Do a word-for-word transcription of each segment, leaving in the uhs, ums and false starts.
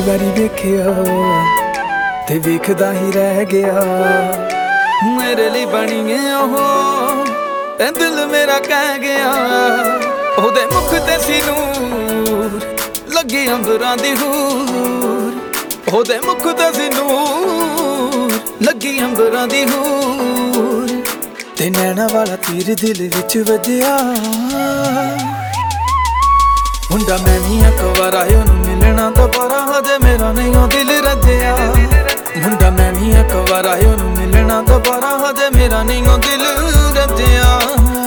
ਵਾਰੀ ਵੇਖਿਆ ਤੇ ਵੇਖਦਾ ਹੀ ਰਹਿ ਗਿਆ। ਮੇਰੇ ਲਈ ਬਣੀ ਏ ਉਹ ਤੇ ਦਿਲ ਮੇਰਾ ਕਹਿ ਗਿਆ। ਉਹਦੇ ਮੁਖ ਤੇ ਸੀ ਨੂਰ ਲੱਗੀ ਅੰਬਰਾਂ ਦੀ ਹੂਰ। ਉਹਦੇ ਮੁਖ ਤੇ ਸੀ ਨੂਰ ਲੱਗੀ ਅੰਬਰਾਂ ਦੀ ਹੂਰ। ਤੇ ਨੈਣਾ ਵਾਲਾ ਤੀਰ ਦਿਲ ਵਿੱਚ ਵੱਜਿਆ। ਮੁੰਡਾ ਮੈਂ ਵੀ ਇੱਕ ਵਾਰ ਆਇਆ ਉਹਨੂੰ ਮਿਲਣਾ ਦੁਬਾਰਾ ਹਜੇ ਮੇਰਾ ਨਹੀਂ ਉਹ ਦਿਲ ਰੱਜਿਆ। ਮੁੰਡਾ ਮੈਂ ਵੀ ਇੱਕ ਵਾਰ ਆਇਆ ਉਹਨੂੰ ਮਿਲਣਾ ਦੁਬਾਰਾ ਹਜੇ ਮੇਰਾ ਨਹੀਂ ਉਹ ਦਿਲ ਰੱਜਿਆ।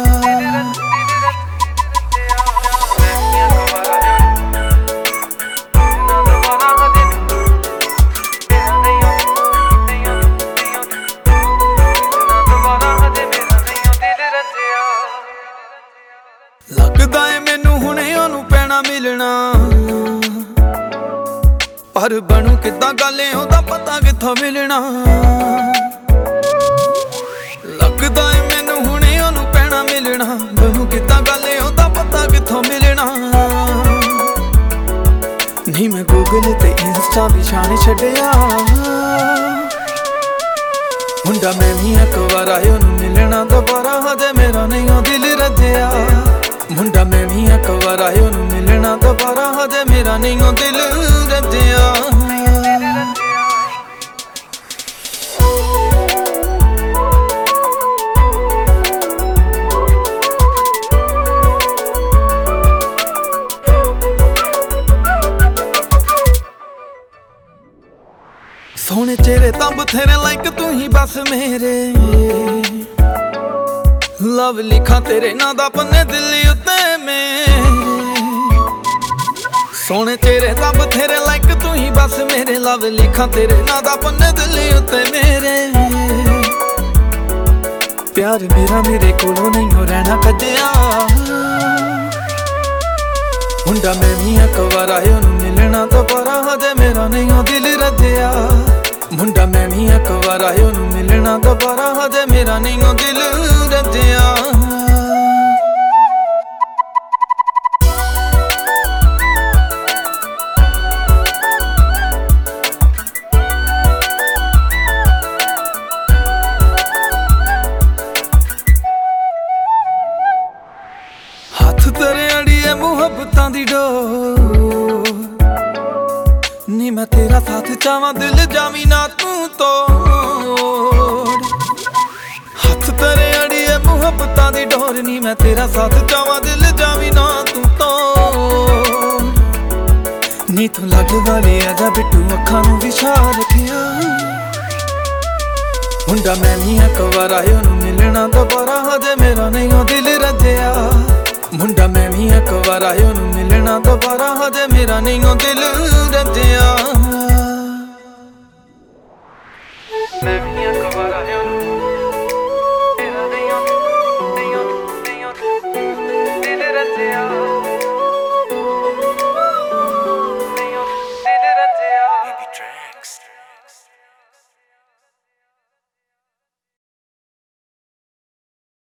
ਲੱਗਦਾ ਏ ਮੈਨੂੰ ਹੁਣੇ ਉਹਨੂੰ ਪੈਣਾ ਮਿਲਣਾ। ਪਰ ਬਣੂ ਕਿੱਦਾਂ ਗੱਲ ਏ ਉਹਦਾ ਪਤਾ ਕਿੱਥੋਂ ਮਿਲਣਾ। ਲੱਗਦਾ ਏ ਮੈਨੂੰ ਹੁਣੇ ਉਹਨੂੰ ਪੈਣਾ ਮਿਲਣਾ। ਬਣੂ ਕਿੱਦਾਂ ਗੱਲ ਏ ਉਹਦਾ ਪਤਾ ਕਿੱਥੋਂ ਮਿਲਣਾ। ਨਹੀਂ ਮੈਂ ਗੂਗਲ ਤੇ ਇੰਸਟਾ ਵੀ ਛਾਣ ਛੱਡਿਆ। ਮੁੰਡਾ ਮੈਂ ਵੀ ਇੱਕ ਵਾਰ ਆਇਆ ਉਹਨੂੰ ਮਿਲਣਾ ਦੁਬਾਰਾ ਹਜੇ ਮੇਰਾ ਨਹੀਂ ਉਹ ਦਿਲ ਰੱਜਿਆ। ਮੁੰਡਾ ਮੈਂ ਵੀ ਇੱਕ ਵਾਰ ਆਇਆ ਉਹਨੂੰ ਮਿਲਣਾ ਦੁਬਾਰਾ ਹਜੇ ਮੇਰਾ ਨਹੀਂ ਉਹ ਦਿਲ ਰੱਜਿਆ। ਸੋਹਣੇ ਚਿਹਰੇ ਤਾਂ ਬਥੇਰੇ ਲਾਈਕ ਤੂੰ ਹੀ ਬਸ ਮੇਰੇ। ਲਵ ਲਿਖਾਂ ਤੇਰੇ ਨਾਂ ਦਾ ਪੰਨੇ ਦਿੱਲੀ ਉੱਤੇ ਮੇਰੇ। ਸੋਹਣੇ ਚਿਹਰੇ ਤਾਂ ਬਥੇਰੇ ਲਾਈਕ ਤੂੰ ਹੀ ਬਸ ਮੇਰੇ। ਲਵ ਲਿਖਾਂ ਤੇਰੇ ਨਾਂ ਦਾ ਪੰਨੇ ਦਿੱਲੀ ਉੱਤੇ ਮੇਰੇ। ਪਿਆਰ ਮੇਰਾ ਮੇਰੇ ਕੋਲੋਂ ਨਹੀਂ ਹੋ ਰਹਿਣਾ ਕੱਜਿਆ। ਮੁੰਡਾ ਮੈਂ ਵੀ ਇੱਕ ਵਾਰ ਆਇਆ ਉਹਨੂੰ ਮਿਲਣਾ ਦੁਬਾਰਾ ਹਜੇ ਮੇਰਾ ਨਹੀਂ ਉਹ ਦਿਲ ਰੱਜਿਆ। ਮੁੰਡਾ ਮੈਂ ਵੀ ਇੱਕ ਵਾਰ ਆਇਆ ਉਹਨੂੰ ਮਿਲਣਾ ਦੁਬਾਰਾ ਹਜੇ ਮੇਰਾ ਨਹੀਂ ਉਹ ਦਿਲ ਰੱਜਿਆ। ਹੱਥ ਤੇਰੇ ਅੜੀਏ ਮੁਹੱਬਤਾਂ ਦੀ ਡੋਰ। ਨੀ ਮੈਂ ਤੇਰਾ ਸਾਥ ਚਾਵਾਂ ਦਿਲ ਜਾਵੀਂ ਨਾ ਤੂੰ ਤੋੜ। ਹੱਥ ਤੇਰੇ ਅੜੀਏ ਮੁਹੱਬਤਾਂ ਦੀ ਡੋਰ। ਨੀ ਮੈਂ ਤੇਰਾ ਸਾਥ ਚਾਵਾਂ ਦਿਲ ਜਾਵੀਂ ਨਾ ਤੂੰ ਤੋੜ। ਨੀ ਤੂੰ ਲੱਗ ਵਾਲੇ ਆ ਜਾ ਬਿੱਟੂ ਅੱਖਾਂ ਨੂੰ ਵਿਛਾ ਰੱਖਿਆ। ਮੁੰਡਾ ਮੈਂ ਵੀ ਇੱਕ ਵਾਰ ਆਇਆ ਉਹਨੂੰ ਮਿਲਣਾ ਦੁਬਾਰਾ ਹਜੇ ਮੇਰਾ ਨਹੀਂ ਉਹ ਦਿਲ ਰੱਜਿਆ। ਮੁੰਡਾ ਮੈਂ ਵੀ ਇੱਕ ਵਾਰ ਆਇਆ ਉਹਨੂੰ ਮਿਲਣਾ ਦੁਬਾਰਾ ਹਜੇ ਮੇਰਾ ਨਹੀਂ ਉਹ ਦਿਲ ਰੱਜਿਆ। ਮੈਂ ਵੀ ਇੱਕ ਵਾਰ ਆਇਆ